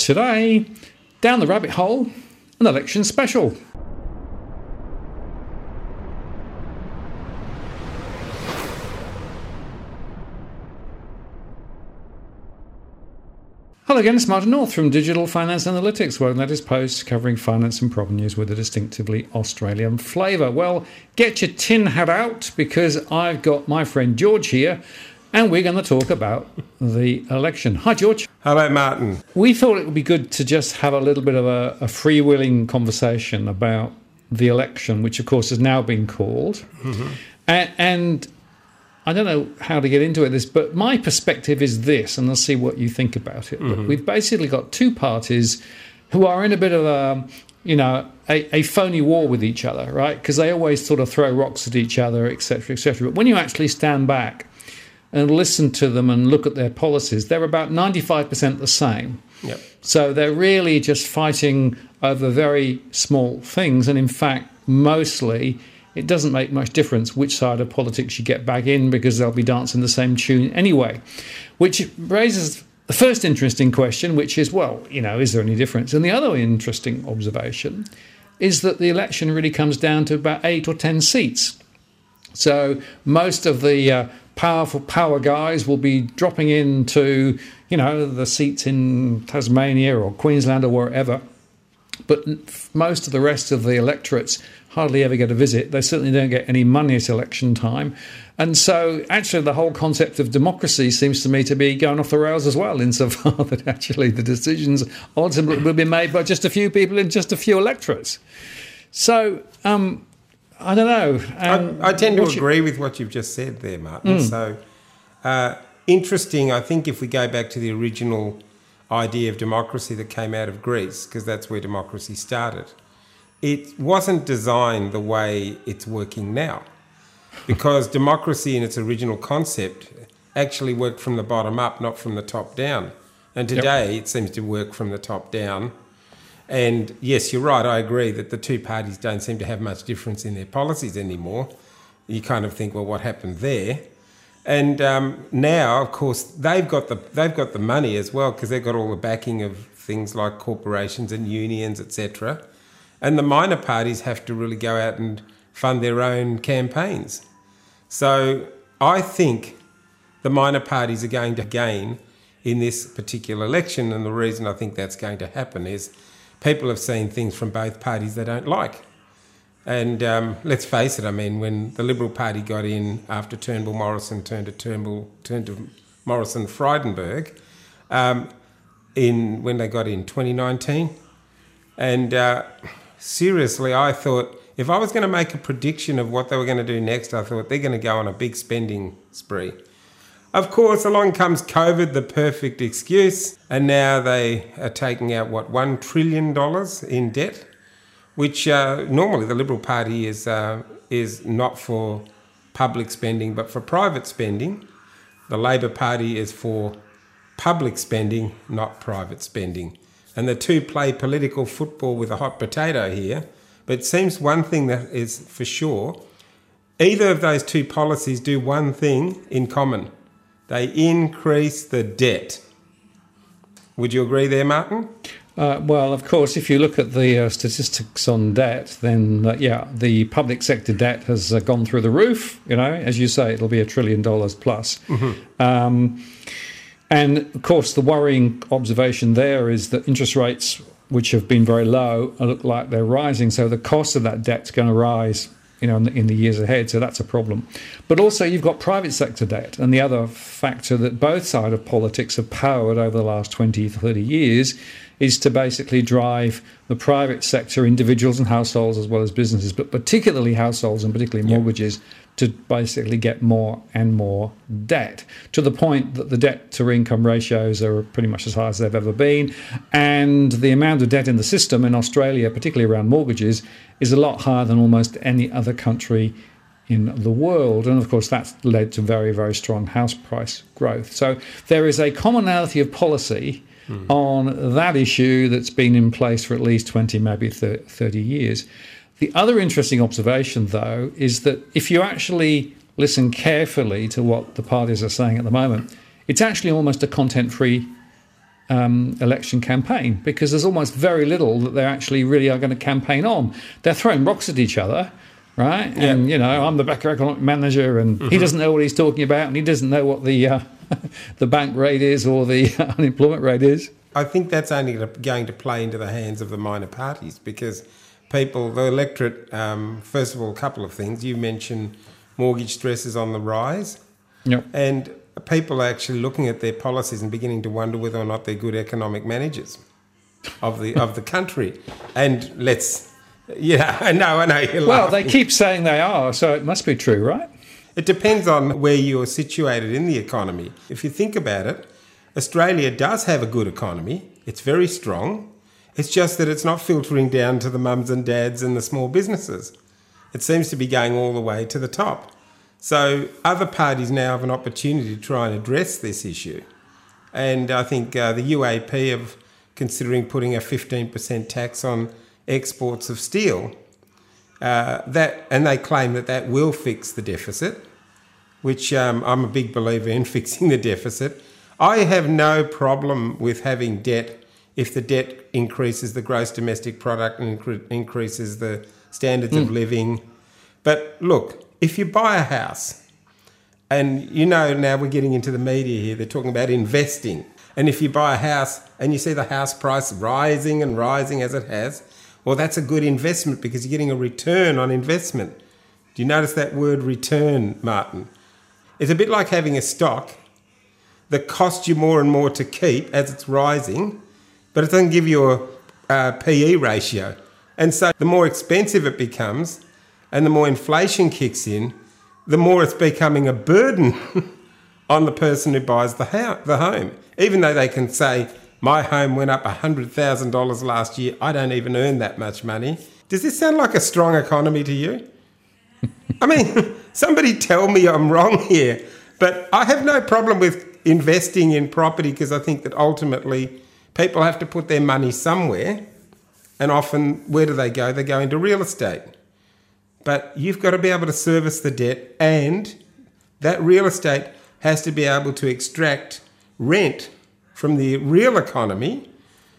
Today, Down the Rabbit Hole, an election special. Hello again, it's Martin North from Digital Finance Analytics, where that is posts covering finance and property news with a distinctively Australian flavour. Well, get your tin hat out because I've got my friend George here and we're going to talk about the election. Hi, George. Hello, Martin. We thought it would be good to just have a little bit of a freewheeling conversation about the election, which of course has now been called. Mm-hmm. And I don't know how to get into it, but my perspective is this, and I'll see what you think about it. Mm-hmm. But we've basically got two parties who are in a bit of a phony war with each other, right? Because they always sort of throw rocks at each other, etc., etc. But when you actually stand back and listen to them and look at their policies, they're about 95% the same. Yep. So they're really just fighting over very small things, and in fact, mostly it doesn't make much difference which side of politics you get back in because they'll be dancing the same tune anyway. Which raises the first interesting question, which is, well, is there any difference? And the other interesting observation is that the election really comes down to about 8 or 10 seats. So most of the power guys will be dropping into, the seats in Tasmania or Queensland or wherever. But most of the rest of the electorates hardly ever get a visit. They certainly don't get any money at election time. And so actually the whole concept of democracy seems to me to be going off the rails as well, insofar that actually the decisions ultimately will be made by just a few people in just a few electorates. So, I don't know. I tend to agree with what you've just said there, Martin. So, interesting, I think if we go back to the original idea of democracy that came out of Greece, because that's where democracy started, it wasn't designed the way it's working now, because democracy in its original concept actually worked from the bottom up, not from the top down. And today it seems to work from the top down. And yes, you're right, I agree that the two parties don't seem to have much difference in their policies anymore. You kind of think, well, what happened there? And now, of course, they've got the money as well, because they've got all the backing of things like corporations and unions, etc. And the minor parties have to really go out and fund their own campaigns. So I think the minor parties are going to gain in this particular election, and the reason I think that's going to happen is people have seen things from both parties they don't like. And let's face it, I mean, when the Liberal Party got in after Turnbull-Morrison turned to Morrison-Frydenberg, when they got in 2019, and seriously, I thought, if I was going to make a prediction of what they were going to do next, I thought they're going to go on a big spending spree. Of course, along comes COVID, the perfect excuse, and now they are taking out, $1 trillion in debt, which normally the Liberal Party is not for public spending but for private spending. The Labor Party is for public spending, not private spending. And the two play political football with a hot potato here. But it seems one thing that is for sure, either of those two policies do one thing in common. They increase the debt. Would you agree there, Martin? Well, of course, if you look at the statistics on debt, then, the public sector debt has gone through the roof. As you say, it'll be $1 trillion plus. Mm-hmm. And, of course, the worrying observation there is that interest rates, which have been very low, look like they're rising. So the cost of that debt's going to rise, in the years ahead. So that's a problem. But also you've got private sector debt. And the other factor that both sides of politics have powered over the last 20, 30 years is to basically drive the private sector, individuals and households as well as businesses, but particularly households and particularly mortgages, to basically get more and more debt, to the point that the debt-to-income ratios are pretty much as high as they've ever been. And the amount of debt in the system in Australia, particularly around mortgages, is a lot higher than almost any other country in the world. And, of course, that's led to very, very strong house price growth. So there is a commonality of policy on that issue that's been in place for at least 20, maybe 30 years. The other interesting observation, though, is that if you actually listen carefully to what the parties are saying at the moment, it's actually almost a content-free election campaign, because there's almost very little that they actually really are going to campaign on. They're throwing rocks at each other, right? Yeah. And, I'm the macroeconomic manager, and he doesn't know what he's talking about, and he doesn't know what the the bank rate is or the unemployment rate is. I think that's only going to play into the hands of the minor parties, because the electorate, first of all, a couple of things. You mentioned mortgage stress is on the rise. Yep. And people are actually looking at their policies and beginning to wonder whether or not they're good economic managers of the country. And I know you're laughing. Well, they keep saying they are, so it must be true, right? It depends on where you're situated in the economy. If you think about it, Australia does have a good economy. It's very strong. It's just that it's not filtering down to the mums and dads and the small businesses. It seems to be going all the way to the top. So other parties now have an opportunity to try and address this issue. And I think the UAP are considering putting a 15% tax on exports of steel. And they claim that will fix the deficit, which I'm a big believer in fixing the deficit. I have no problem with having debt if the debt increases the gross domestic product and increases the standards of living. But look, if you buy a house, and now we're getting into the media here, they're talking about investing. And if you buy a house and you see the house price rising and rising as it has, well, that's a good investment because you're getting a return on investment. Do you notice that word return, Martin? It's a bit like having a stock that costs you more and more to keep as it's rising, but it doesn't give you a PE ratio. And so the more expensive it becomes and the more inflation kicks in, the more it's becoming a burden on the person who buys the home. Even though they can say, my home went up $100,000 last year, I don't even earn that much money. Does this sound like a strong economy to you? I mean, somebody tell me I'm wrong here. But I have no problem with investing in property because I think that ultimately people have to put their money somewhere. And often, where do they go? They go into real estate. But you've got to be able to service the debt, and that real estate has to be able to extract rent from the real economy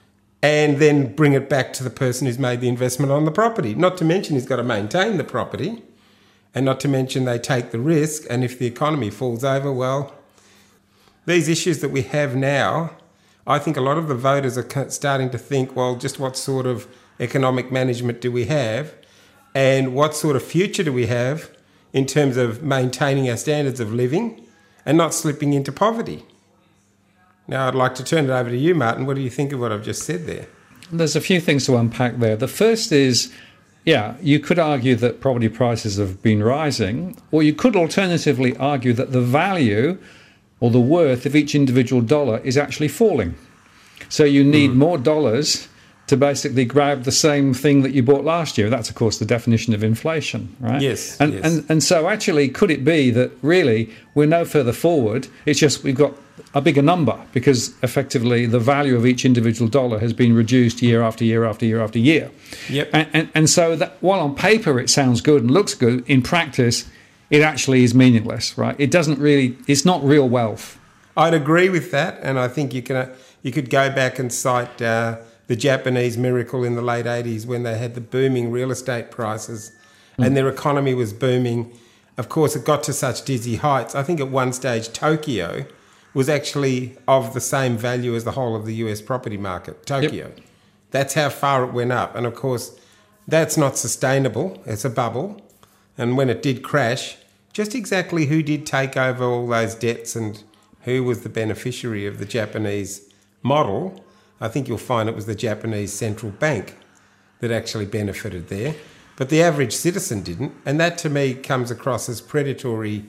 and then bring it back to the person who's made the investment on the property. Not to mention he's got to maintain the property, and not to mention they take the risk, and if the economy falls over, well, these issues that we have now, I think a lot of the voters are starting to think, well, just what sort of economic management do we have? And what sort of future do we have in terms of maintaining our standards of living and not slipping into poverty? Now, I'd like to turn it over to you, Martin. What do you think of what I've just said there? There's a few things to unpack there. The first is, you could argue that property prices have been rising, or you could alternatively argue that the value or the worth of each individual dollar is actually falling. So you need more dollars to basically grab the same thing that you bought last year. That's, of course, the definition of inflation, right? Yes. And so actually, could it be that really we're no further forward? It's just we've got a bigger number because effectively the value of each individual dollar has been reduced year after year after year after year. Yep. And so that while on paper it sounds good and looks good, in practice it actually is meaningless, right? It's not real wealth. I'd agree with that, and I think you could go back and cite the Japanese miracle in the late 80s when they had the booming real estate prices and their economy was booming. Of course, it got to such dizzy heights. I think at one stage Tokyo was actually of the same value as the whole of the US property market, Tokyo. Yep. That's how far it went up. And of course, that's not sustainable. It's a bubble. And when it did crash, just exactly who did take over all those debts and who was the beneficiary of the Japanese model, I think you'll find it was the Japanese central bank that actually benefited there. But the average citizen didn't. And that to me comes across as predatory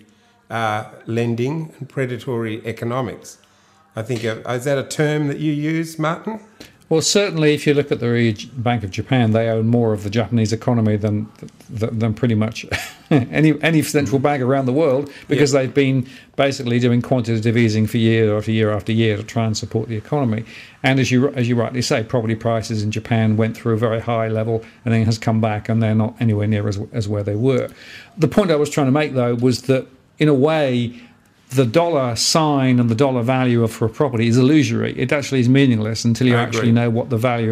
lending and predatory economics. I think, is that a term that you use, Martin? Well, certainly if you look at the Bank of Japan, they own more of the Japanese economy than pretty much any central bank around the world because they've been basically doing quantitative easing for year after year after year to try and support the economy. And as you rightly say, property prices in Japan went through a very high level and then has come back and they're not anywhere near as where they were. The point I was trying to make, though, was that in a way, the dollar sign and the dollar value for a property is illusory. It actually is meaningless until you actually know what the value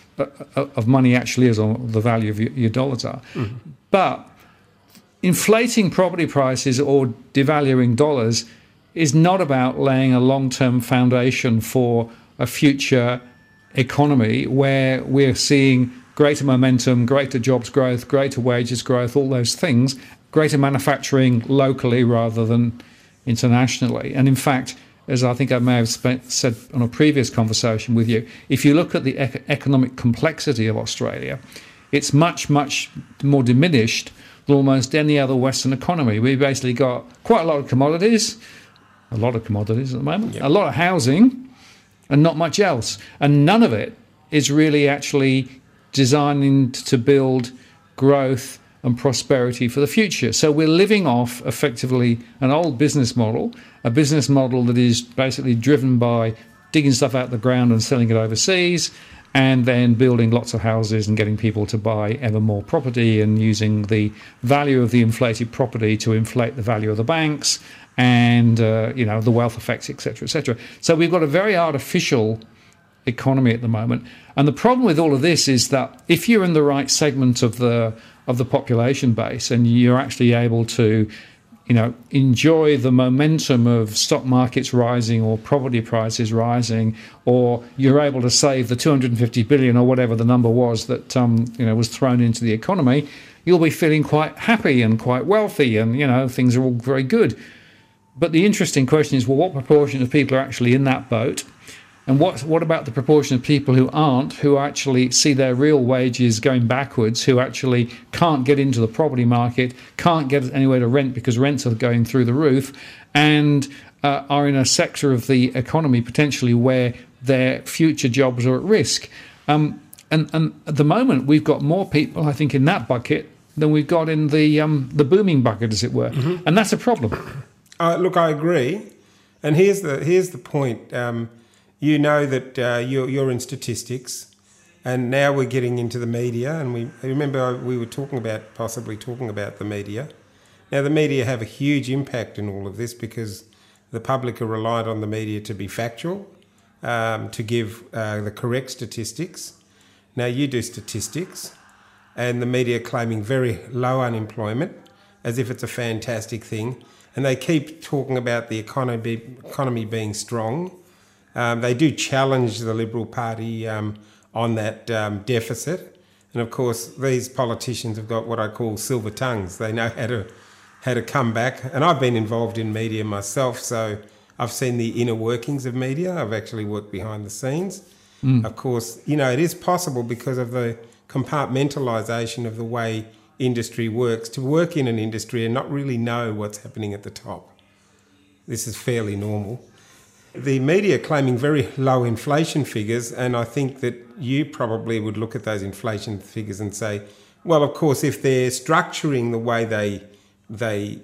of money actually is, or the value of your dollars are. Mm-hmm. But inflating property prices or devaluing dollars is not about laying a long-term foundation for a future economy where we're seeing greater momentum, greater jobs growth, greater wages growth, all those things, greater manufacturing locally rather than internationally. And in fact, as I think I may have said on a previous conversation with you, if you look at the economic complexity of Australia, it's much, much more diminished than almost any other Western economy. We've basically got quite a lot of commodities at the moment, a lot of housing, and not much else. And none of it is really actually designing to build growth and prosperity for the future. So we're living off effectively an old business model, a business model that is basically driven by digging stuff out of the ground and selling it overseas, and then building lots of houses and getting people to buy ever more property and using the value of the inflated property to inflate the value of the banks and the wealth effects, etc., etc. So we've got a very artificial economy at the moment. And the problem with all of this is that if you're in the right segment of the population base and you're actually able to, enjoy the momentum of stock markets rising or property prices rising, or you're able to save the 250 billion or whatever the number was that was thrown into the economy, you'll be feeling quite happy and quite wealthy, and things are all very good. But the interesting question is, well, what proportion of people are actually in that boat? And what about the proportion of people who aren't, who actually see their real wages going backwards, who actually can't get into the property market, can't get anywhere to rent because rents are going through the roof, and are in a sector of the economy potentially where their future jobs are at risk? And at the moment, we've got more people, I think, in that bucket than we've got in the booming bucket, as it were. Mm-hmm. And that's a problem. Look, I agree. And here's the point. You know that you're in statistics, and now we're getting into the media. And we remember we were possibly talking about the media. Now, the media have a huge impact in all of this because the public are reliant on the media to be factual, to give the correct statistics. Now, you do statistics, and the media claiming very low unemployment as if it's a fantastic thing. And they keep talking about the economy being strong. They do challenge the Liberal Party on that deficit. And of course, these politicians have got what I call silver tongues. They know how to come back. And I've been involved in media myself, so I've seen the inner workings of media. I've actually worked behind the scenes. Of course, it is possible because of the compartmentalisation of the way industry works, to work in an industry and not really know what's happening at the top. This is fairly normal. The media claiming very low inflation figures, and I think that you probably would look at those inflation figures and say, well, of course, if they're structuring the way they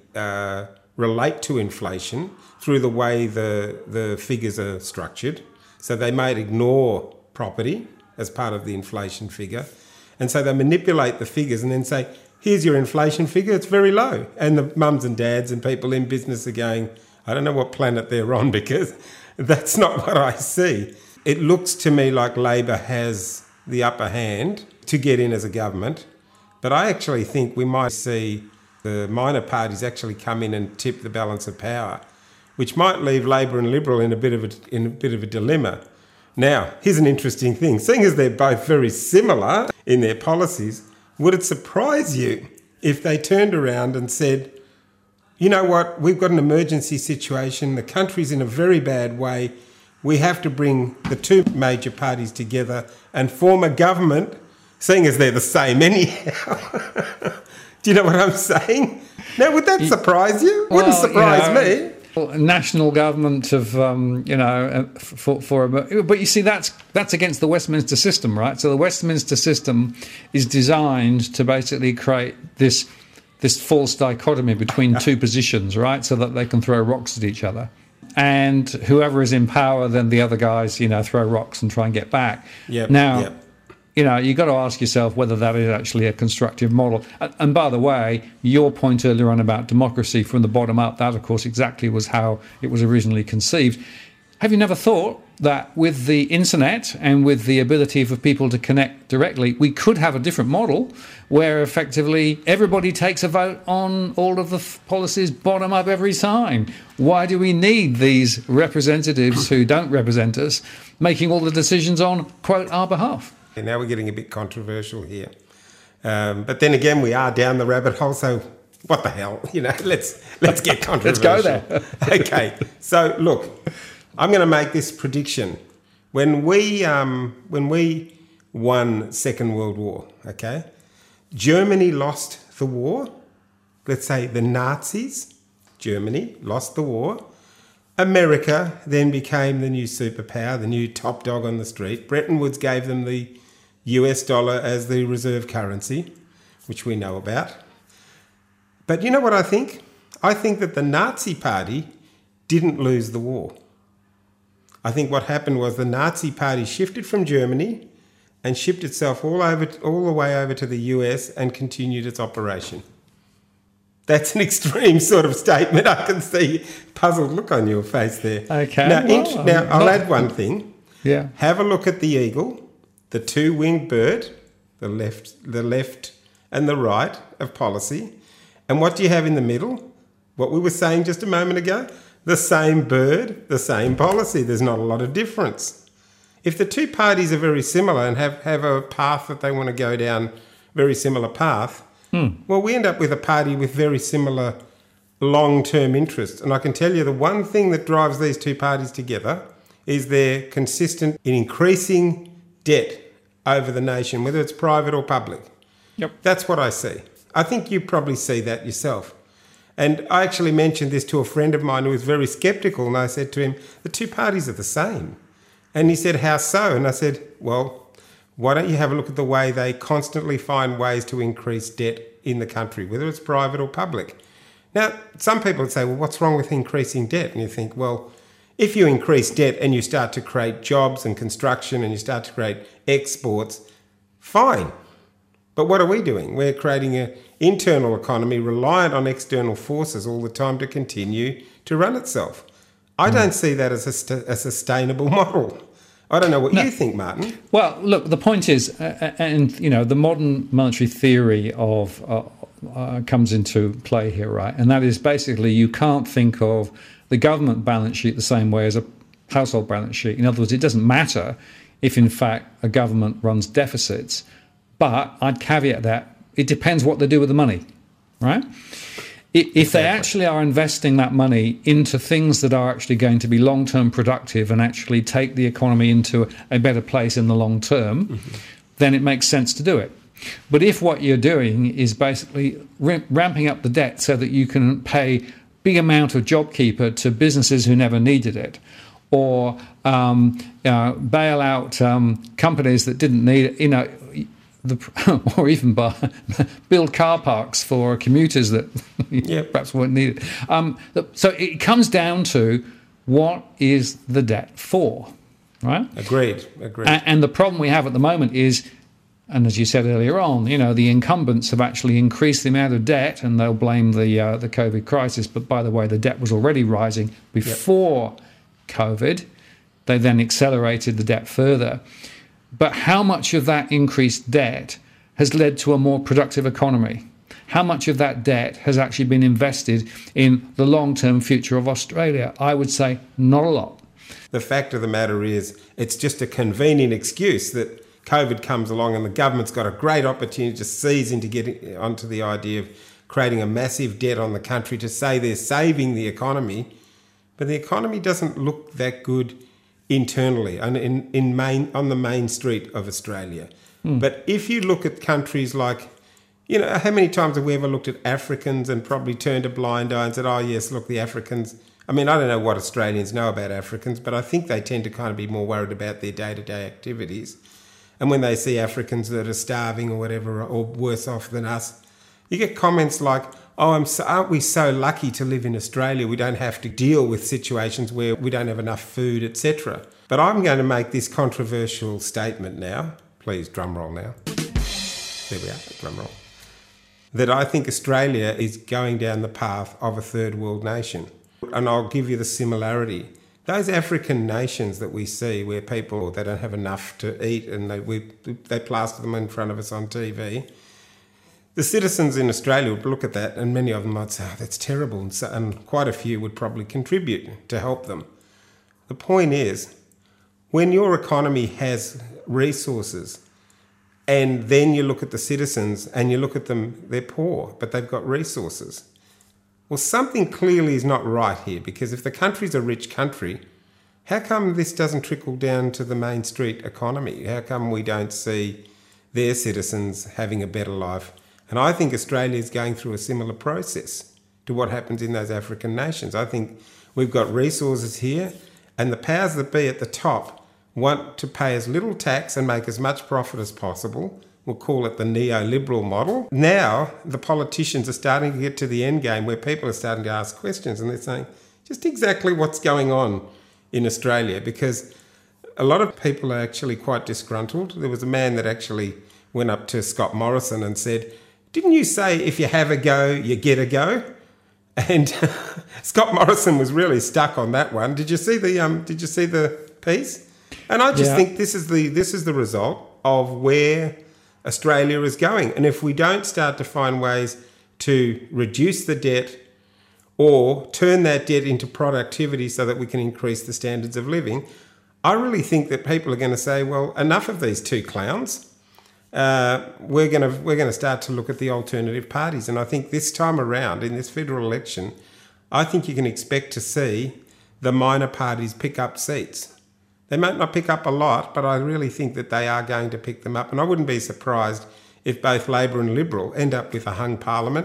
relate to inflation through the way the figures are structured, so they might ignore property as part of the inflation figure, and so they manipulate the figures and then say, here's your inflation figure, it's very low. And the mums and dads and people in business are going, I don't know what planet they're on, because that's not what I see. It looks to me like Labor has the upper hand to get in as a government, but I actually think we might see the minor parties actually come in and tip the balance of power, which might leave Labor and Liberal in a bit of a dilemma. Now, here's an interesting thing. Seeing as they're both very similar in their policies, would it surprise you if they turned around and said, you know what, we've got an emergency situation, the country's in a very bad way, we have to bring the two major parties together and form a government, seeing as they're the same anyhow. Do you know what I'm saying? Now, would that surprise you? Wouldn't surprise me. National government of but you see that's against the Westminster system, right? So the Westminster system is designed to basically create this false dichotomy between two positions, right? So that they can throw rocks at each other, and whoever is in power, then the other guys throw rocks and try and get back. you've got to ask yourself whether that is actually a constructive model. And by the way, your point earlier on about democracy from the bottom up, that, of course, exactly was how it was originally conceived. Have you never thought that with the internet and with the ability for people to connect directly, we could have a different model where effectively everybody takes a vote on all of the policies bottom up every time? Why do we need these representatives who don't represent us making all the decisions on, quote, our behalf? And now we're getting a bit controversial here. But then again, we are down the rabbit hole, so what the hell? Let's get controversial. Let's go there. Okay, so look, I'm going to make this prediction. When we won Second World War, okay, Germany lost the war. Let's say the Nazis, Germany, lost the war. America then became the new superpower, the new top dog on the street. Bretton Woods gave them the US dollar as the reserve currency, which we know about. But you know what I think? I think that the Nazi Party didn't lose the war. I think what happened was the Nazi Party shifted from Germany and shipped itself all the way over to the US and continued its operation. That's an extreme sort of statement. I can see puzzled look on your face there. Okay. Now I'll add one thing. Yeah. Have a look at the eagle, the two-winged bird, the left and the right of policy. And what do you have in the middle? What we were saying just a moment ago? The same bird, the same policy. There's not a lot of difference. If the two parties are very similar and have a path that they want to go down, very similar path, well, we end up with a party with very similar long-term interests. And I can tell you the one thing that drives these two parties together is they're consistent in increasing debt over the nation, whether it's private or public. Yep. That's what I see. I think you probably see that yourself. And I actually mentioned this to a friend of mine who was very sceptical, and I said to him, the two parties are the same. And he said, how so? And I said, well, why don't you have a look at the way they constantly find ways to increase debt in the country, whether it's private or public. Now, some people would say, well, what's wrong with increasing debt? And you think, well, if you increase debt and you start to create jobs and construction and you start to create exports, fine. But what are we doing? We're creating an internal economy reliant on external forces all the time to continue to run itself. I don't see that as a sustainable model. I don't know what you think, Martin. Well, look, the point is, the modern monetary theory of comes into play here, right? And that is basically you can't think of the government balance sheet the same way as a household balance sheet. In other words, it doesn't matter if, in fact, a government runs deficits. But I'd caveat that it depends what they do with the money, right? If they actually are investing that money into things that are actually going to be long-term productive and actually take the economy into a better place in the long term, then it makes sense to do it. But if what you're doing is basically ramping up the debt so that you can pay big amount of JobKeeper to businesses who never needed it, or bail out companies that didn't need it, or even build car parks for commuters that perhaps weren't needed. So it comes down to what is the debt for, right? Agreed. And the problem we have at the moment is, and as you said earlier on, the incumbents have actually increased the amount of debt, and they'll blame the COVID crisis. But by the way, the debt was already rising before COVID. They then accelerated the debt further. But how much of that increased debt has led to a more productive economy? How much of that debt has actually been invested in the long-term future of Australia? I would say not a lot. The fact of the matter is it's just a convenient excuse that COVID comes along and the government's got a great opportunity to seize into getting onto the idea of creating a massive debt on the country to say they're saving the economy. But the economy doesn't look that good internally and on the main street of Australia. But if you look at countries like, how many times have we ever looked at Africans and probably turned a blind eye and said, oh yes, look, the Africans. I mean, I don't know what Australians know about Africans, but I think they tend to kind of be more worried about their day-to-day activities. And when they see Africans that are starving or whatever, or worse off than us, you get comments like, oh, aren't we so lucky to live in Australia? We don't have to deal with situations where we don't have enough food, etc. But I'm going to make this controversial statement now. please drum roll now. There we are, drum roll. That I think Australia is going down the path of a third world nation. And I'll give you the similarity. Those African nations that we see where people, they don't have enough to eat and they plaster them in front of us on TV, the citizens in Australia would look at that and many of them might say, oh, that's terrible. And quite a few would probably contribute to help them. The point is, when your economy has resources and then you look at the citizens and you look at them, they're poor, but they've got resources. Well, something clearly is not right here, because if the country's a rich country, how come this doesn't trickle down to the main street economy? How come we don't see their citizens having a better life? And I think Australia is going through a similar process to what happens in those African nations. I think we've got resources here, and the powers that be at the top want to pay as little tax and make as much profit as possible. We'll call it the neoliberal model. Now, the politicians are starting to get to the end game where people are starting to ask questions, and they're saying just exactly what's going on in Australia, because a lot of people are actually quite disgruntled. There was a man that actually went up to Scott Morrison and said, didn't you say if you have a go, you get a go? And Scott Morrison was really stuck on that one. Did you see the piece? And I just think this is the result of where Australia is going. And if we don't start to find ways to reduce the debt or turn that debt into productivity so that we can increase the standards of living, I really think that people are going to say, well, enough of these two clowns. We're going to start to look at the alternative parties. And I think this time around in this federal election, I think you can expect to see the minor parties pick up seats. They might not pick up a lot, but I really think that they are going to pick them up. And I wouldn't be surprised if both Labor and Liberal end up with a hung parliament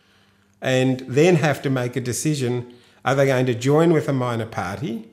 and then have to make a decision. Are they going to join with a minor party,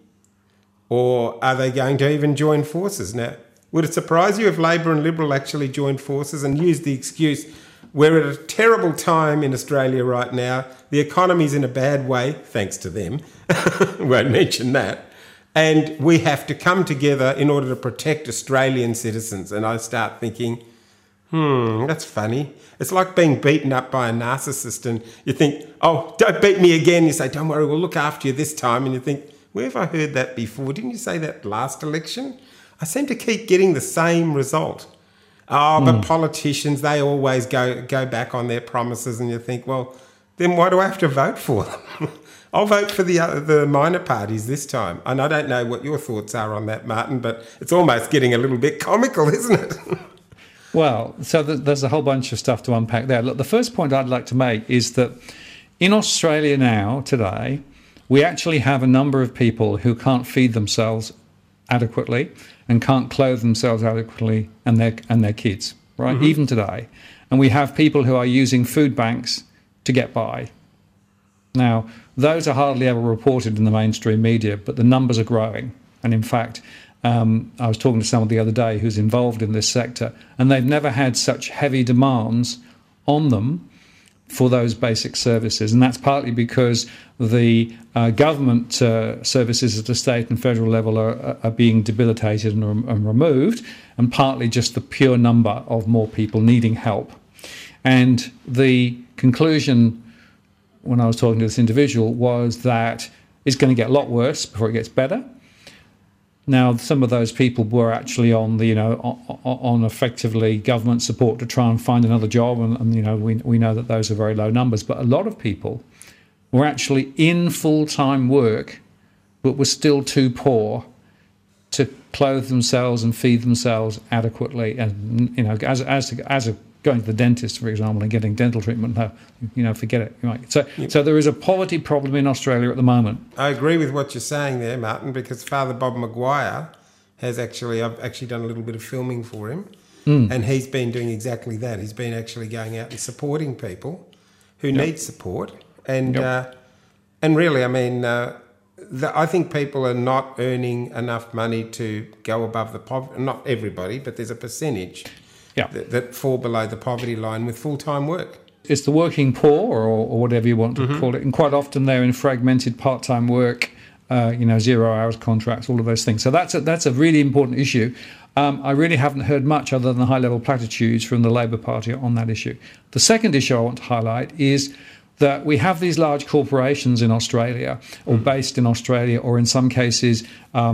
or are they going to even join forces? Now, would it surprise you if Labor and Liberal actually joined forces and used the excuse, we're at a terrible time in Australia right now, the economy's in a bad way, thanks to them, won't mention that, and we have to come together in order to protect Australian citizens? And I start thinking, that's funny. It's like being beaten up by a narcissist and you think, oh, don't beat me again. You say, don't worry, we'll look after you this time. And you think, where have I heard that before? Didn't you say that last election? I seem to keep getting the same result. But politicians, they always go back on their promises, and you think, well, then why do I have to vote for them? I'll vote for the minor parties this time. And I don't know what your thoughts are on that, Martin, but it's almost getting a little bit comical, isn't it? Well, so there's a whole bunch of stuff to unpack there. Look, the first point I'd like to make is that in Australia now, today, we actually have a number of people who can't feed themselves adequately and can't clothe themselves adequately, and their kids, right? Even today. And we have people who are using food banks to get by. Now, those are hardly ever reported in the mainstream media, but the numbers are growing. And in fact, I was talking to someone the other day who's involved in this sector, and they've never had such heavy demands on them for those basic services. And that's partly because the government services at the state and federal level are being debilitated and removed, and partly just the pure number of more people needing help. And the conclusion when I was talking to this individual was that it's going to get a lot worse before it gets better. Now, some of those people were actually on the, on effectively government support to try and find another job, and we know that those are very low numbers. But a lot of people were actually in full-time work, but were still too poor to clothe themselves and feed themselves adequately. And as a going to the dentist, for example, and getting dental treatment, forget it. Right. So there is a poverty problem in Australia at the moment. I agree with what you're saying there, Martin, because Father Bob Maguire I've actually done a little bit of filming for him, and he's been doing exactly that. He's been actually going out and supporting people who need support, and really, I mean, I think people are not earning enough money to go above the poverty. Not everybody, but there's a percentage that fall below the poverty line with full-time work. It's the working poor, or whatever you want to call it, and quite often they're in fragmented part-time work 0 hours contracts, all of those things. So that's a really important issue. I really haven't heard much other than high-level platitudes from the Labour Party on that issue. The second issue I want to highlight is that we have these large corporations in Australia, or based in Australia, or in some cases,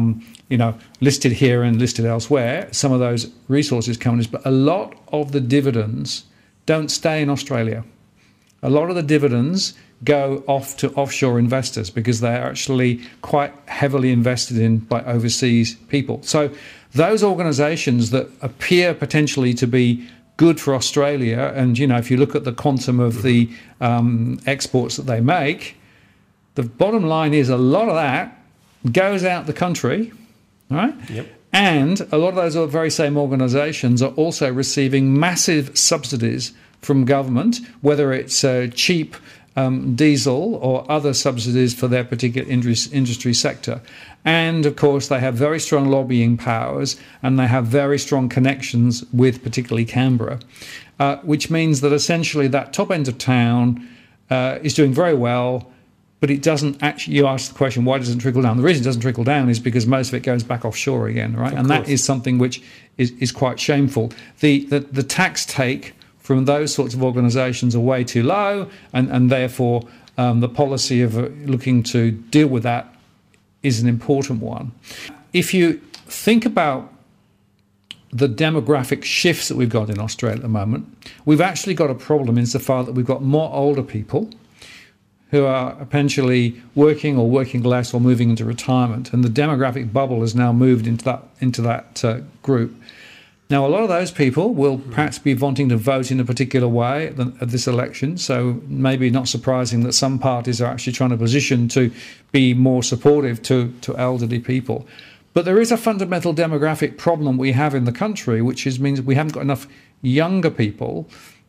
listed here and listed elsewhere. Some of those resources companies, but a lot of the dividends don't stay in Australia. A lot of the dividends go off to offshore investors because they're actually quite heavily invested in by overseas people. So those organisations that appear potentially to be good for Australia, and if you look at the quantum of the exports that they make, the bottom line is a lot of that goes out the country, right? Yep. And a lot of those very same organisations are also receiving massive subsidies from government, whether it's cheap diesel or other subsidies for their particular industry sector. And, of course, they have very strong lobbying powers and they have very strong connections with particularly Canberra, which means that essentially that top end of town is doing very well, but it doesn't actually, you asked the question, why doesn't it trickle down? The reason it doesn't trickle down is because most of it goes back offshore again, right? And that is something which is quite shameful. The tax take from those sorts of organisations are way too low, and therefore the policy of looking to deal with that is an important one. If you think about the demographic shifts that we've got in Australia at the moment, we've actually got a problem insofar that we've got more older people who are potentially working or working less or moving into retirement, and the demographic bubble has now moved into that group. Now, a lot of those people will perhaps be wanting to vote in a particular way at this election, so maybe not surprising that some parties are actually trying to position to be more supportive to elderly people. But there is a fundamental demographic problem we have in the country, which means we haven't got enough younger people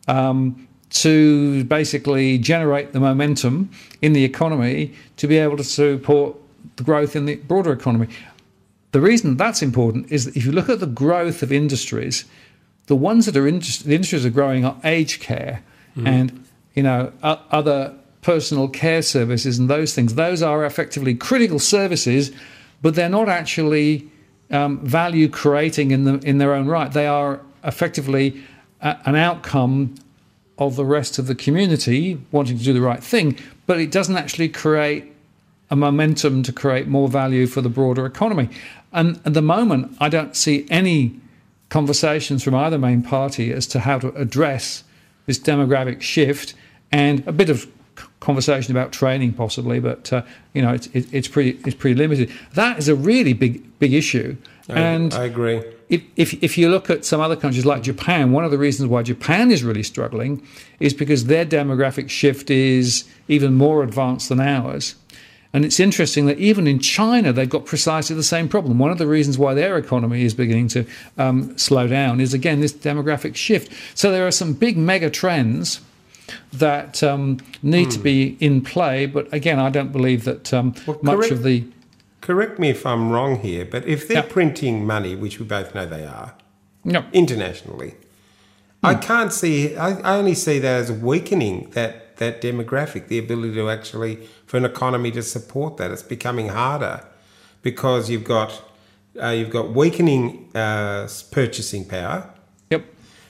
to basically generate the momentum in the economy to be able to support the growth in the broader economy. The reason that's important is that if you look at the growth of industries, the ones that are the industries are growing are aged care and other personal care services and those things. Those are effectively critical services, but they're not actually value creating in their own right. They are effectively an outcome of the rest of the community wanting to do the right thing, but it doesn't actually create a momentum to create more value for the broader economy. And at the moment, I don't see any conversations from either main party as to how to address this demographic shift, and a bit of conversation about training possibly, but it's pretty limited. That is a really big issue. And I agree. If you look at some other countries like Japan, one of the reasons why Japan is really struggling is because their demographic shift is even more advanced than ours. And it's interesting that even in China, they've got precisely the same problem. One of the reasons why their economy is beginning to slow down is, again, this demographic shift. So there are some big mega trends that need to be in play. But again, I don't believe that much of the... Correct me if I'm wrong here, but if they're printing money, which we both know they are, internationally, I can't see... I only see that as weakening that demographic, the ability to actually, for an economy to support that. It's becoming harder because you've got weakening purchasing power. Yep.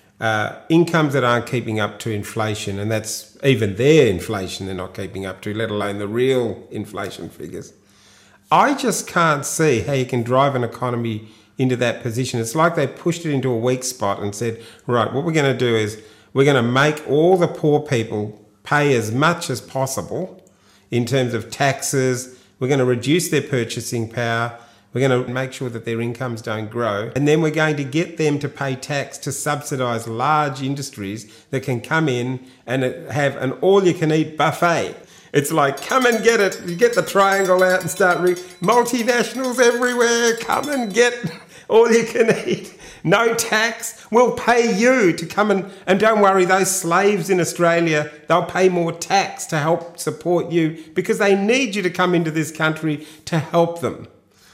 Incomes that aren't keeping up to inflation, and that's even their inflation they're not keeping up to, let alone the real inflation figures. I just can't see how you can drive an economy into that position. It's like they pushed it into a weak spot and said, right, what we're going to do is we're going to make all the poor people pay as much as possible in terms of taxes. We're going to reduce their purchasing power. We're going to make sure that their incomes don't grow. And then we're going to get them to pay tax to subsidise large industries that can come in and have an all-you-can-eat buffet. It's like, come and get it. You get the triangle out and start multinationals everywhere. Come and get all you can eat. No tax. We'll pay you to come and don't worry, those slaves in Australia, they'll pay more tax to help support you because they need you to come into this country to help them.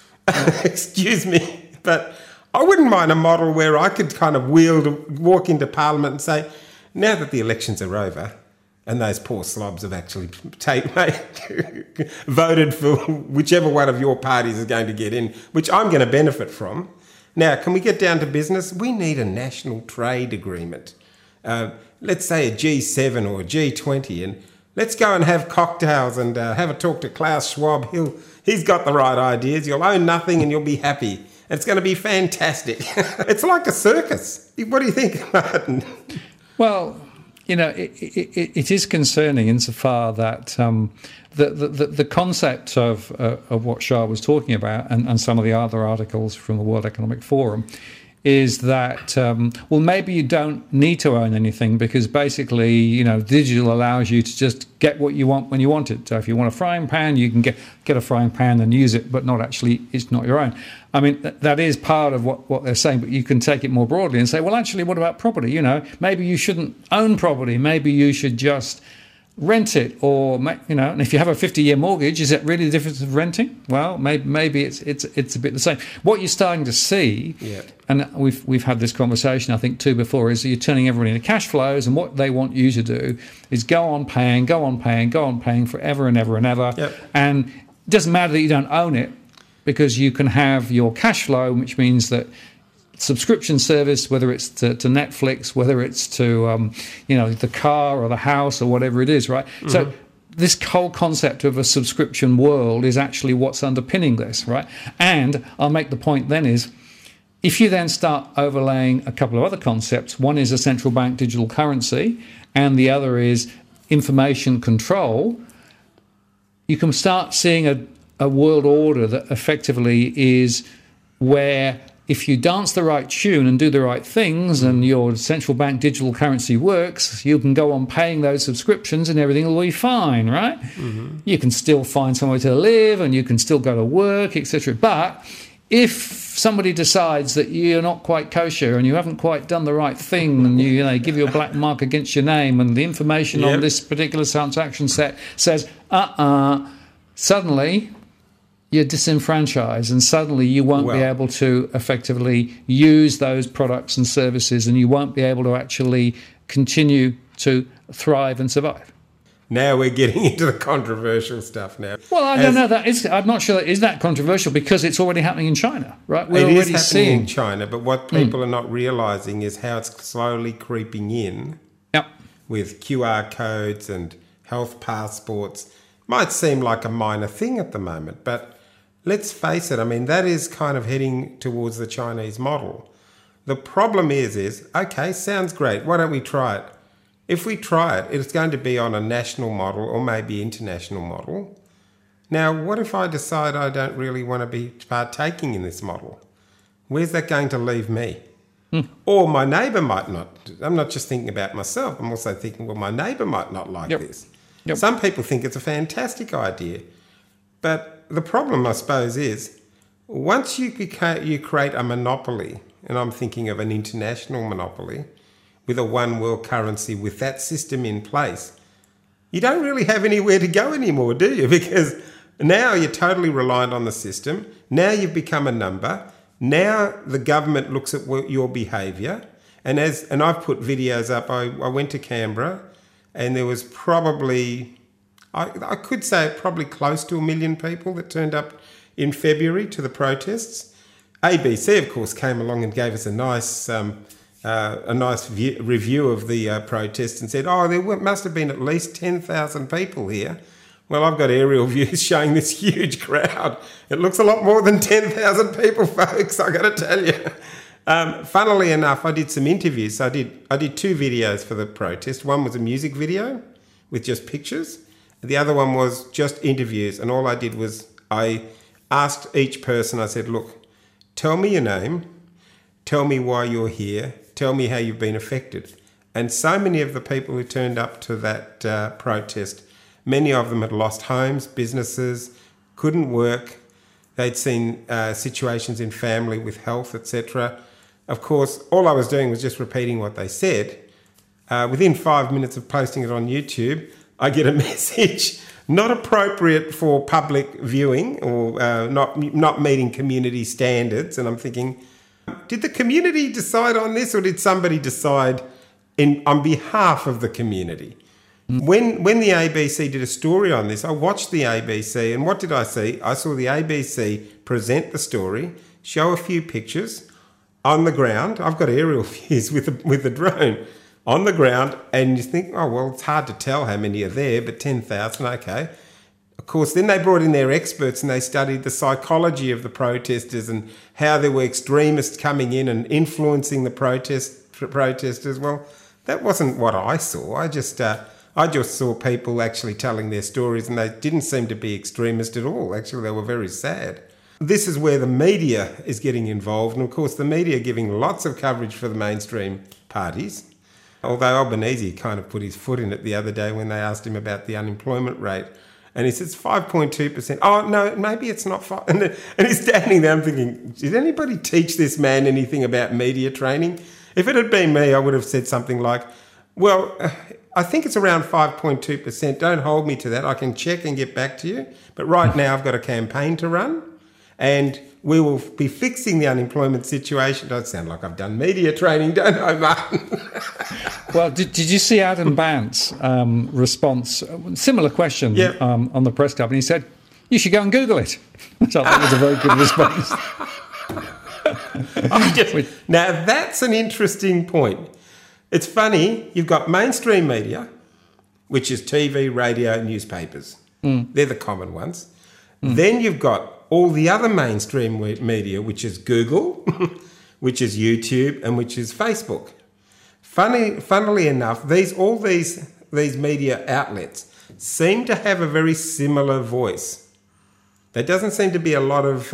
Excuse me, but I wouldn't mind a model where I could kind of walk into Parliament and say, now that the elections are over, And those poor slobs have actually voted for whichever one of your parties is going to get in, which I'm going to benefit from. Now, can we get down to business? We need a national trade agreement. Let's say a G7 or a G20, and let's go and have cocktails and have a talk to Klaus Schwab. He's got the right ideas. You'll own nothing and you'll be happy. It's going to be fantastic. It's like a circus. What do you think, Martin? Well, it is concerning insofar that the concept of what Shah was talking about and some of the other articles from the World Economic Forum is that, maybe you don't need to own anything because basically, digital allows you to just get what you want when you want it. So if you want a frying pan, you can get a frying pan and use it, but it's not your own. I mean, that is part of what they're saying, but you can take it more broadly and say, well, actually, what about property? Maybe you shouldn't own property. Maybe you should just rent it, or and if you have a 50-year mortgage, is it really the difference of renting? Well, maybe it's a bit the same. What you're starting to see, and we've had this conversation I think too before, is that you're turning everybody into cash flows, and what they want you to do is go on paying forever and ever and ever, and it doesn't matter that you don't own it because you can have your cash flow, which means that subscription service, whether it's to Netflix, whether it's to the car or the house or whatever it is, right? Mm-hmm. So this whole concept of a subscription world is actually what's underpinning this, right? And I'll make the point then is, if you then start overlaying a couple of other concepts, one is a central bank digital currency and the other is information control, you can start seeing a world order that effectively is where if you dance the right tune and do the right things and your central bank digital currency works, you can go on paying those subscriptions and everything will be fine, right? Mm-hmm. You can still find somewhere to live and you can still go to work, etc. But if somebody decides that you're not quite kosher and you haven't quite done the right thing and you give you a black mark against your name and the information on this particular transaction set says, suddenly you're disenfranchised and suddenly you won't be able to effectively use those products and services and you won't be able to actually continue to thrive and survive. Now we're getting into the controversial stuff now. Well, I don't know. I'm not sure that is that controversial because it's already happening in China, right? It is happening in China, but what people are not realising is how it's slowly creeping in with QR codes and health passports. Might seem like a minor thing at the moment, but let's face it, I mean, that is kind of heading towards the Chinese model. The problem is, okay, sounds great. Why don't we try it? If we try it, it's going to be on a national model or maybe international model. Now, what if I decide I don't really want to be partaking in this model? Where's that going to leave me? Or my neighbour might not. I'm not just thinking about myself. I'm also thinking, well, my neighbour might not like this. Some people think it's a fantastic idea. But the problem, I suppose, is once you create a monopoly, and I'm thinking of an international monopoly, with a one world currency with that system in place, you don't really have anywhere to go anymore, do you? Because now you're totally reliant on the system. Now you've become a number. Now the government looks at your behaviour. And I've put videos up. I went to Canberra and there was probably, I could say probably close to 1 million people that turned up in February to the protests. ABC, of course, came along and gave us a nice review of the protests and said, there must have been at least 10,000 people here. Well, I've got aerial views showing this huge crowd. It looks a lot more than 10,000 people, folks, I got to tell you. Funnily enough, I did some interviews. I did 2 videos for the protest. One was a music video with just pictures. The other one was just interviews. And all I did was I asked each person, I said, look, tell me your name, tell me why you're here, tell me how you've been affected. And so many of the people who turned up to that protest, many of them had lost homes, businesses, couldn't work. They'd seen situations in family with health, etc. Of course, all I was doing was just repeating what they said. Within 5 minutes of posting it on YouTube, I get a message not appropriate for public viewing or not meeting community standards. And I'm thinking, did the community decide on this or did somebody decide on behalf of the community? When the ABC did a story on this, I watched the ABC, and what did I see? I saw the ABC present the story, show a few pictures on the ground. I've got aerial views with the drone on the ground, and you think, oh, well, it's hard to tell how many are there, but 10,000, okay. Of course, then they brought in their experts and they studied the psychology of the protesters and how there were extremists coming in and influencing the protesters. Well, that wasn't what I saw. I just saw people actually telling their stories, and they didn't seem to be extremist at all. Actually, they were very sad. This is where the media is getting involved, and of course the media are giving lots of coverage for the mainstream parties. Although Albanese kind of put his foot in it the other day when they asked him about the unemployment rate. And he says 5.2%. Oh, no, maybe it's not 5. And he's standing there, I'm thinking, did anybody teach this man anything about media training? If it had been me, I would have said something like, well, I think it's around 5.2%. Don't hold me to that. I can check and get back to you. But right now I've got a campaign to run, and we will be fixing the unemployment situation. Don't sound like I've done media training, don't I, Martin? Well, did you see Adam Bandt's response? Similar question on the press club, and he said, you should go and Google it. Which I thought was a very good response. Now, that's an interesting point. It's funny, you've got mainstream media, which is TV, radio, newspapers. They're the common ones. Then you've got all the other mainstream media, which is Google, which is YouTube, and which is Facebook. Funnily enough, all these media outlets seem to have a very similar voice. There doesn't seem to be a lot of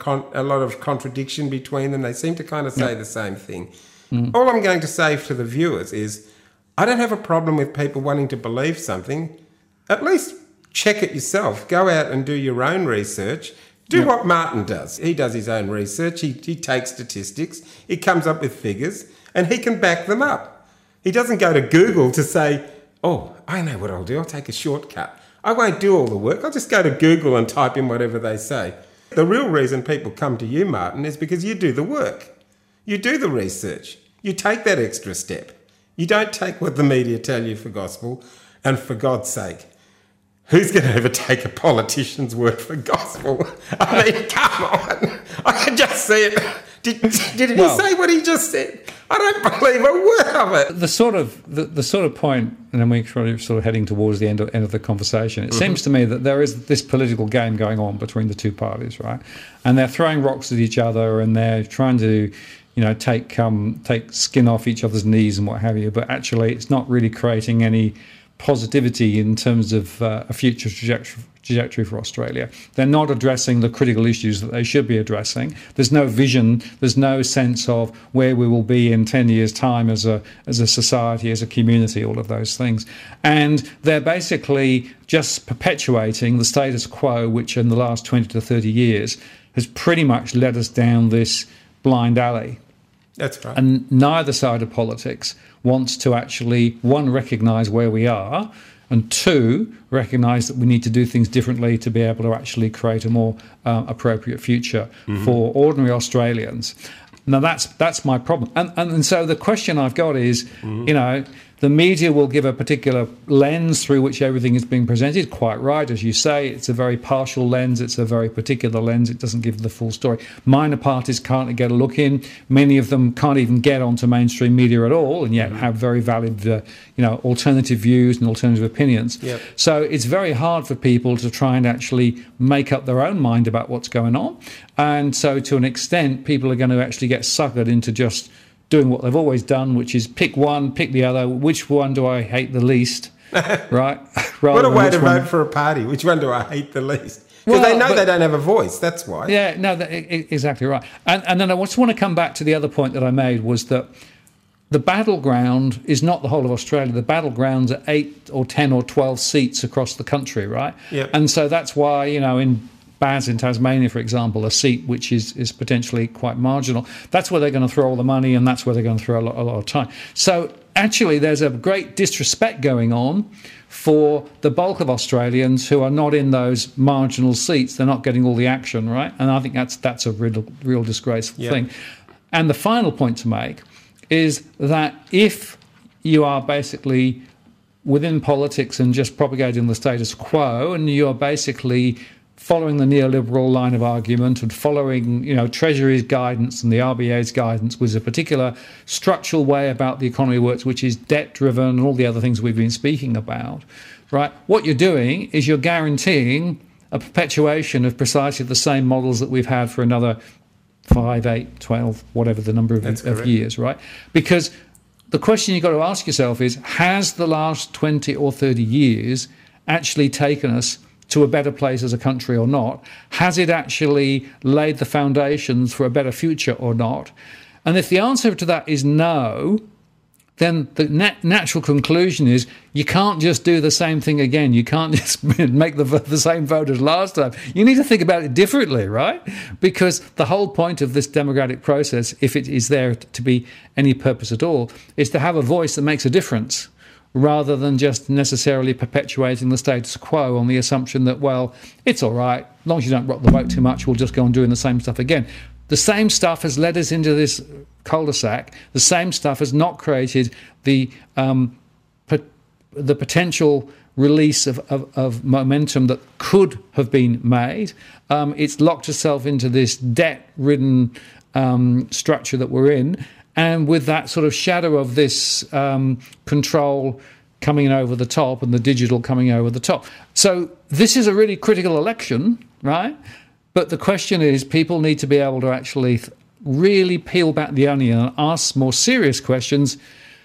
contradiction between them. They seem to kind of say the same thing. All I'm going to say to the viewers is, I don't have a problem with people wanting to believe something. At least check it yourself. Go out and do your own research. Do what Martin does. He does his own research. He takes statistics. He comes up with figures, and he can back them up. He doesn't go to Google to say, oh, I know what I'll do. I'll take a shortcut. I won't do all the work. I'll just go to Google and type in whatever they say. The real reason people come to you, Martin, is because you do the work. You do the research. You take that extra step. You don't take what the media tell you for gospel. And for God's sake, who's going to ever take a politician's word for gospel? I mean, come on. I can just see it. Did he say what he just said? I don't believe a word of it. The sort of point, and then we're sort of heading towards the end of the conversation. It seems to me that there is this political game going on between the two parties, right? And they're throwing rocks at each other, and they're trying to, take skin off each other's knees and what have you. But actually, it's not really creating any positivity in terms of a future trajectory for Australia. They're not addressing the critical issues that they should be addressing. There's no vision. There's no sense of where we will be in 10 years' time as a society, as a community, all of those things. And they're basically just perpetuating the status quo, which in the last 20 to 30 years has pretty much led us down this blind alley. That's right. And neither side of politics wants to actually, one, recognise where we are, and two, recognise that we need to do things differently to be able to actually create a more appropriate future for ordinary Australians. Now, that's my problem. And so the question I've got is, the media will give a particular lens through which everything is being presented. Quite right, as you say, it's a very partial lens. It's a very particular lens. It doesn't give the full story. Minor parties can't get a look in. Many of them can't even get onto mainstream media at all, and yet have very valid, alternative views and alternative opinions. Yep. So it's very hard for people to try and actually make up their own mind about what's going on. And so to an extent, people are going to actually get suckered into just doing what they've always done, which is pick one, pick the other. Which one do I hate the least? Right? What a way to vote for a party. Which one do I hate the least? Because they know they don't have a voice. That's why. Yeah, no, exactly right. And then I just want to come back to the other point that I made, was that the battleground is not the whole of Australia. The battlegrounds are 8 or 10 or 12 seats across the country, right? Yep. And so that's why, in Baz in Tasmania, for example, a seat which is potentially quite marginal, that's where they're going to throw all the money, and that's where they're going to throw a lot of time. So actually there's a great disrespect going on for the bulk of Australians who are not in those marginal seats. They're not getting all the action, right? And I think that's a real disgraceful thing. And the final point to make is that if you are basically within politics and just propagating the status quo, and you're basically following the neoliberal line of argument and following, Treasury's guidance and the RBA's guidance with a particular structural way about the economy works, which is debt-driven and all the other things we've been speaking about, right? What you're doing is you're guaranteeing a perpetuation of precisely the same models that we've had for another 5, 8, 12, whatever the number of years, right? Because the question you've got to ask yourself is, has the last 20 or 30 years actually taken us to a better place as a country or not? Has it actually laid the foundations for a better future or not? And if the answer to that is no, then the natural conclusion is you can't just do the same thing again. You can't just make the same vote as last time. You need to think about it differently, right? Because the whole point of this democratic process, if it is there to be any purpose at all, is to have a voice that makes a difference, rather than just necessarily perpetuating the status quo on the assumption that, well, it's all right, as long as you don't rock the boat too much, we'll just go on doing the same stuff again. The same stuff has led us into this cul-de-sac. The same stuff has not created the potential release of momentum that could have been made. It's locked itself into this debt-ridden structure that we're in, and with that sort of shadow of this control coming over the top and the digital coming over the top. So this is a really critical election, right? But the question is, people need to be able to actually really peel back the onion and ask more serious questions,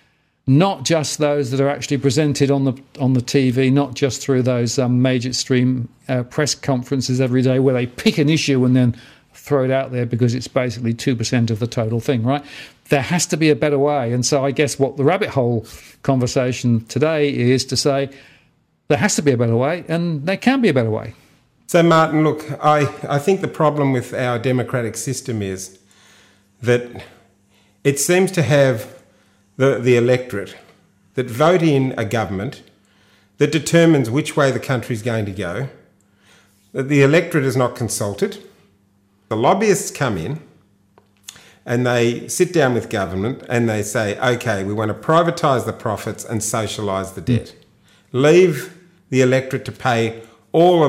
not just those that are actually presented on the TV, not just through those major stream press conferences every day where they pick an issue and then throw it out there because it's basically 2% of the total thing, right? There has to be a better way. And so I guess what the rabbit hole conversation today is to say there has to be a better way, and there can be a better way. So, Martin, look, I think the problem with our democratic system is that it seems to have the electorate that vote in a government that determines which way the country is going to go, that the electorate is not consulted. The lobbyists come in and they sit down with government and they say, OK, we want to privatise the profits and socialise the debt. Leave the electorate to pay all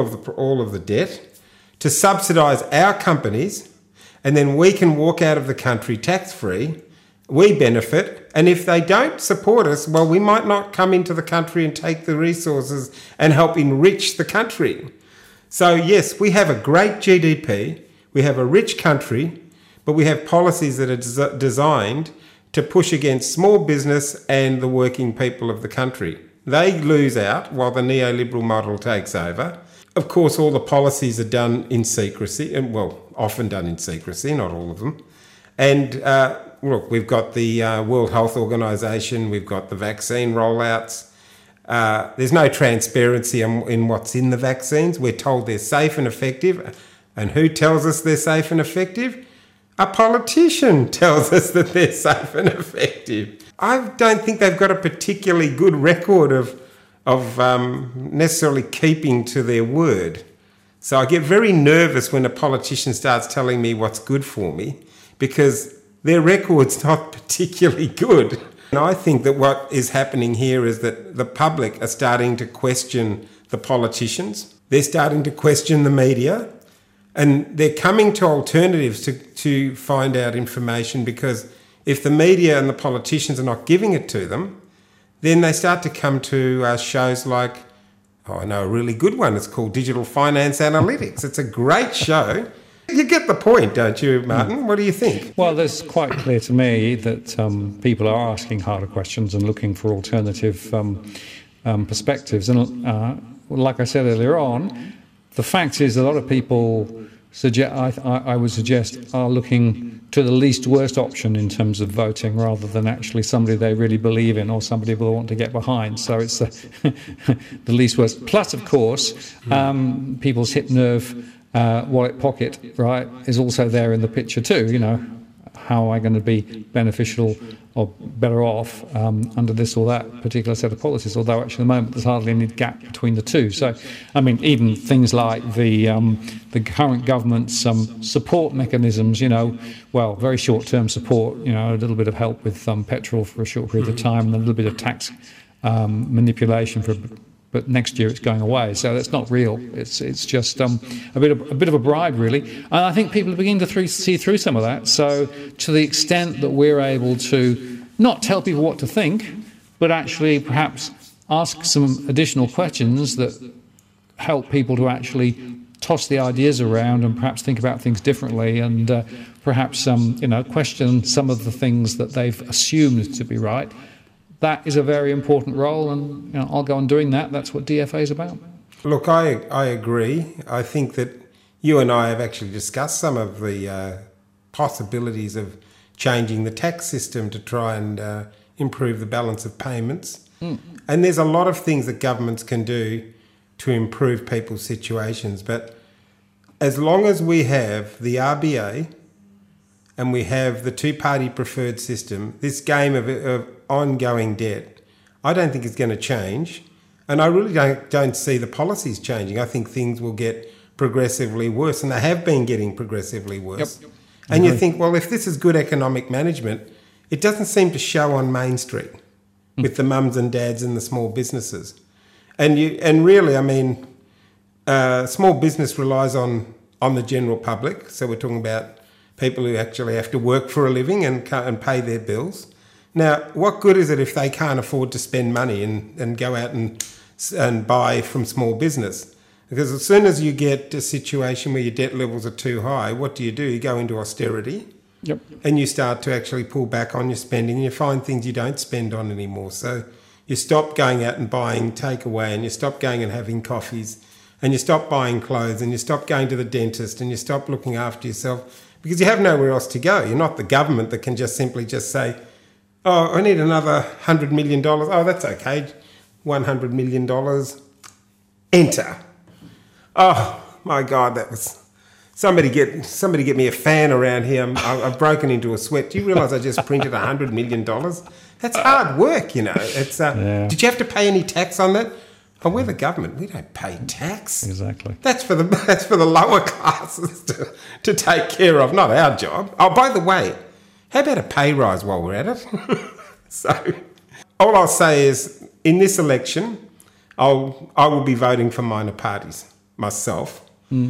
of the debt, to subsidise our companies, and then we can walk out of the country tax-free. We benefit, and if they don't support us, well, we might not come into the country and take the resources and help enrich the country. So yes, we have a great GDP, we have a rich country, but we have policies that are designed to push against small business and the working people of the country. They lose out while the neoliberal model takes over. Of course, all the policies are done in secrecy, and well, often done in secrecy, not all of them. And look, we've got the World Health Organization, we've got the vaccine rollouts. There's no transparency in what's in the vaccines. We're told they're safe and effective. And who tells us they're safe and effective? A politician tells us that they're safe and effective. I don't think they've got a particularly good record of necessarily keeping to their word. So I get very nervous when a politician starts telling me what's good for me, because their record's not particularly good. And I think that what is happening here is that the public are starting to question the politicians. They're starting to question the media. And they're coming to alternatives to find out information, because if the media and the politicians are not giving it to them, then they start to come to shows like, I know a really good one. It's called Digital Finance Analytics. It's a great show. You get the point, don't you, Martin? What do you think? Well, it's quite clear to me that people are asking harder questions and looking for alternative perspectives. And like I said earlier on, the fact is a lot of people I would suggest are looking to the least worst option in terms of voting, rather than actually somebody they really believe in or somebody they want to get behind. So it's the least worst. Plus, of course, people's hip nerve, wallet pocket, right, is also there in the picture too. You know, how am I going to be beneficial or better off under this or that particular set of policies? Although actually at the moment there's hardly any gap between the two. So, I mean, even things like the current government's support mechanisms, you know, well, very short-term support, you know, a little bit of help with petrol for a short period of time, and a little bit of tax manipulation but next year it's going away. So that's not real. It's just a bit of a bribe, really. And I think people are beginning to see through some of that. So to the extent that we're able to not tell people what to think, but actually perhaps ask some additional questions that help people to actually toss the ideas around and perhaps think about things differently, and perhaps question some of the things that they've assumed to be right. That is a very important role, and I'll go on doing that. That's what DFA is about. Look, I agree. I think that you and I have actually discussed some of the possibilities of changing the tax system to try and improve the balance of payments. And there's a lot of things that governments can do to improve people's situations. But as long as we have the RBA and we have the two-party preferred system, this game of ongoing debt, I don't think it's going to change. And I really don't see the policies changing. I think things will get progressively worse, and they have been getting progressively worse. Yep. And you think, well, if this is good economic management, it doesn't seem to show on Main Street with the mums and dads and the small businesses. And really, I mean, small business relies on the general public. So we're talking about people who actually have to work for a living and pay their bills. Now, what good is it if they can't afford to spend money and go out and buy from small business? Because as soon as you get a situation where your debt levels are too high, what do? You go into austerity. Yep. And you start to actually pull back on your spending, and you find things you don't spend on anymore. So you stop going out and buying takeaway, and you stop going and having coffees, and you stop buying clothes, and you stop going to the dentist, and you stop looking after yourself because you have nowhere else to go. You're not the government that can just simply say, oh, I need another $100 million. Oh, that's okay. $100 million. Enter. Oh, my God, that was... Somebody get me a fan around here. I've broken into a sweat. Do you realise I just printed $100 million? That's hard work, It's yeah. Did you have to pay any tax on that? Oh, we're the government. We don't pay tax. Exactly. That's for the lower classes to take care of, not our job. Oh, by the way, how about a pay rise while we're at it? So, all I'll say is, in this election, I will be voting for minor parties myself.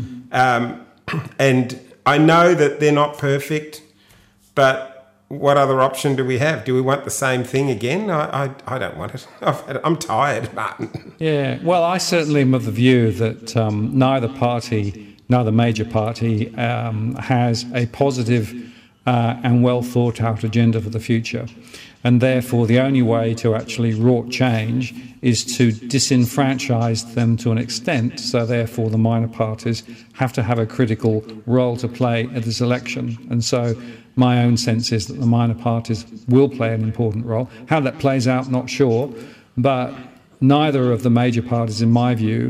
And I know that they're not perfect, but what other option do we have? Do we want the same thing again? I don't want it. I'm tired, Martin. Yeah, well, I certainly am of the view that neither major party has a positive and well thought out agenda for the future. And therefore, the only way to actually wrought change is to disenfranchise them to an extent. So therefore, the minor parties have to have a critical role to play at this election. And so my own sense is that the minor parties will play an important role. How that plays out, not sure. But neither of the major parties, in my view,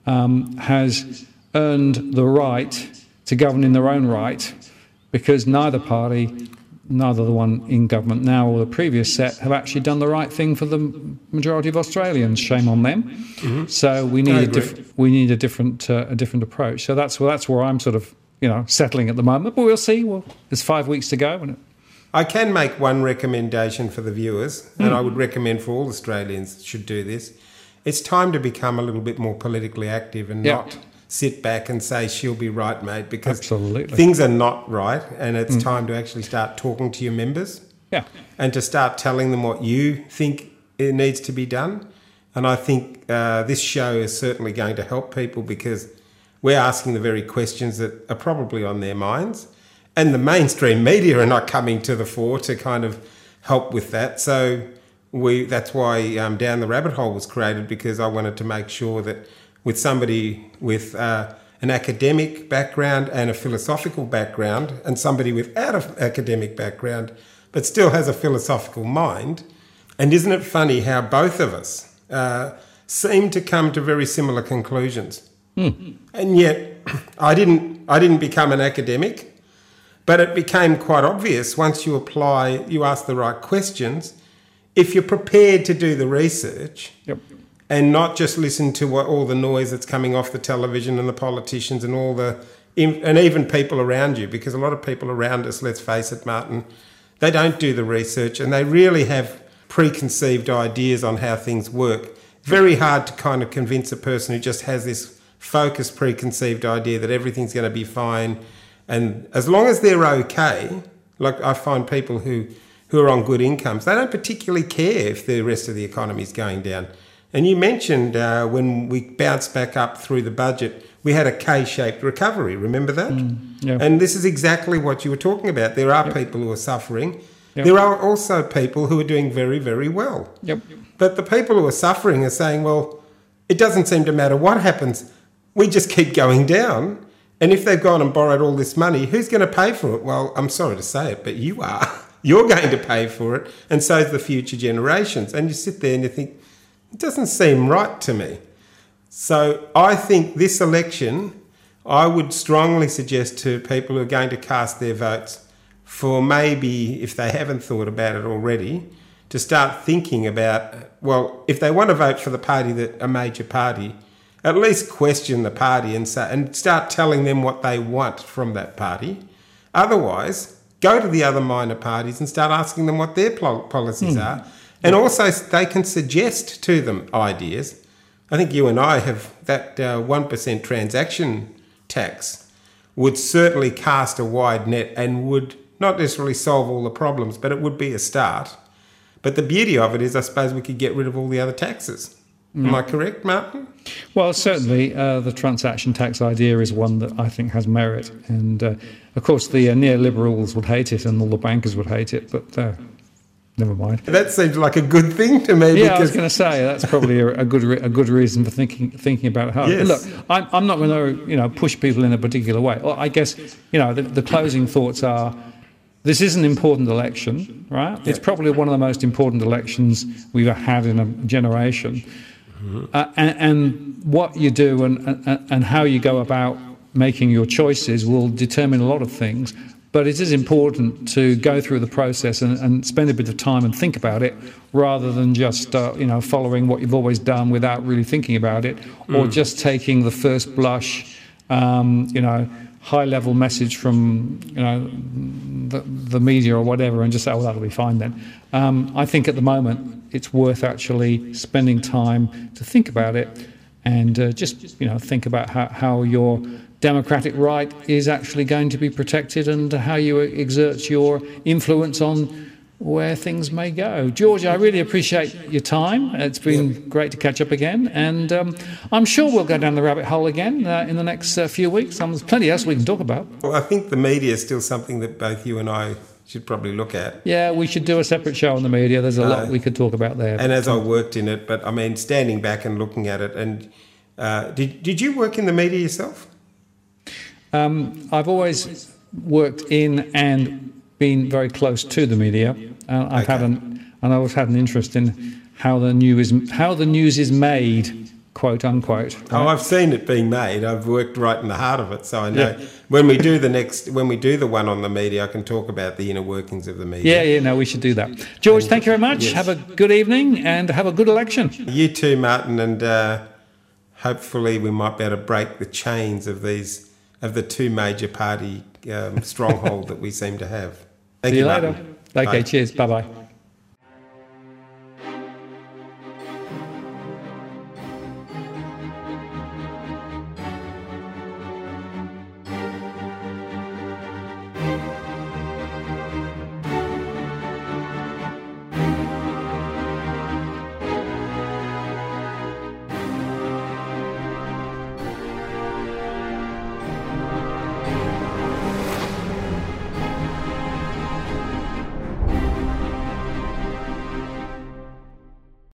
has earned the right to govern in their own right, because neither party, neither the one in government now or the previous set, have actually done the right thing for the majority of Australians. Shame on them. Mm-hmm. So we need a different approach. So that's where I'm sort of settling at the moment. But we'll see. Well, there's 5 weeks to go. I can make one recommendation for the viewers, and I would recommend for all Australians should do this. It's time to become a little bit more politically active and not sit back and say, she'll be right, mate, because Absolutely. Things are not right, and it's time to actually start talking to your members and to start telling them what you think it needs to be done. And I think this show is certainly going to help people, because we're asking the very questions that are probably on their minds, and the mainstream media are not coming to the fore to kind of help with that. So that's why Down the Rabbit Hole was created, because I wanted to make sure that with somebody with an academic background and a philosophical background, and somebody without an academic background but still has a philosophical mind. And isn't it funny how both of us seem to come to very similar conclusions? And yet I didn't become an academic, but it became quite obvious once you ask the right questions, if you're prepared to do the research. Yep. And not just listen to all the noise that's coming off the television and the politicians and and even people around you, because a lot of people around us, let's face it, Martin, they don't do the research, and they really have preconceived ideas on how things work. Very hard to kind of convince a person who just has this focused preconceived idea that everything's going to be fine. And as long as they're okay, like I find people who are on good incomes, they don't particularly care if the rest of the economy is going down. And you mentioned when we bounced back up through the budget, we had a K-shaped recovery. Remember that? Yeah. And this is exactly what you were talking about. There are people who are suffering. Yep. There are also people who are doing very, very well. Yep. But the people who are suffering are saying, well, it doesn't seem to matter what happens. We just keep going down. And if they've gone and borrowed all this money, who's going to pay for it? Well, I'm sorry to say it, but you are. You're going to pay for it, and so is the future generations. And you sit there and you think, it doesn't seem right to me. So I think this election, I would strongly suggest to people who are going to cast their votes for maybe, if they haven't thought about it already, to start thinking about, well, if they want to vote for the party, that a major party, at least question the party and start telling them what they want from that party. Otherwise, go to the other minor parties and start asking them what their policies are. And also they can suggest to them ideas. I think you and I have that 1% transaction tax would certainly cast a wide net and would not necessarily solve all the problems, but it would be a start. But the beauty of it is, I suppose, we could get rid of all the other taxes. Am I correct, Martin? Well, certainly the transaction tax idea is one that I think has merit. And, of course, the neoliberals would hate it and all the bankers would hate it, but never mind. That seems like a good thing to me. Yeah, I was going to say, that's probably a good reason for thinking about it hard. Yes. Look, I'm not going to push people in a particular way. Well, I guess, the closing thoughts are, this is an important election, right? It's probably one of the most important elections we've had in a generation. And what you do and how you go about making your choices will determine a lot of things. But it is important to go through the process and spend a bit of time and think about it, rather than just following what you've always done without really thinking about it, or just taking the first blush, high-level message from the media or whatever, and just say, "Oh, that'll be fine then." I think at the moment it's worth actually spending time to think about it, and just think about how your democratic right is actually going to be protected, and how you exert your influence on where things may go. George, I really appreciate your time. It's been great to catch up again, and I'm sure we'll go down the rabbit hole again in the next few weeks. There's plenty else we can talk about. Well, I think the media is still something that both you and I should probably look at. Yeah, we should do a separate show on the media. There's a lot we could talk about there. And as I worked in it, but I mean, standing back and looking at it, and did you work in the media yourself? I've always worked in and been very close to the media. I've always had an interest in how the news is made, quote unquote. Right? Oh, I've seen it being made. I've worked right in the heart of it, so I know. Yeah. When we do the one on the media, I can talk about the inner workings of the media. Yeah, no, we should do that. George, thank you very much. Yes. Have a good evening and have a good election. You too, Martin, and hopefully we might be able to break the chains of the two major party stronghold that we seem to have. See you later. Okay, cheers. Bye-bye.